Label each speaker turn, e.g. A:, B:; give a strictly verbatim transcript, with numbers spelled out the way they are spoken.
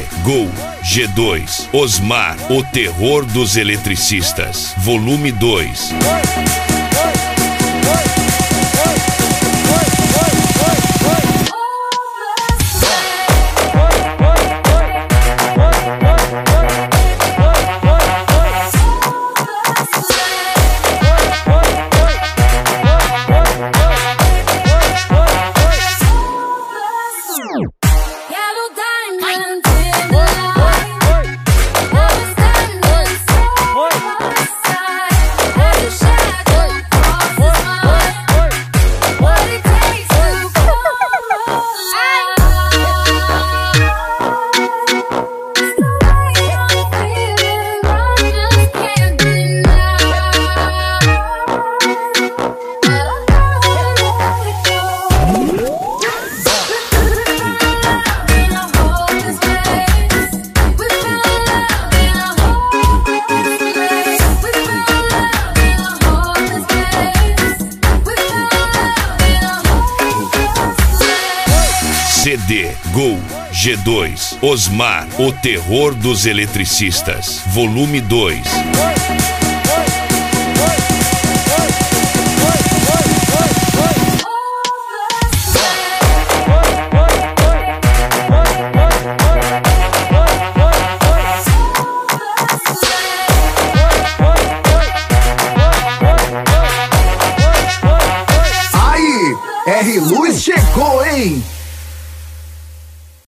A: Gol, G dois, Osmar, o terror dos eletricistas, volume dois. C D, Gol, G dois, Osmar, o terror dos eletricistas, volume dois.
B: Aí, R Luz chegou, hein?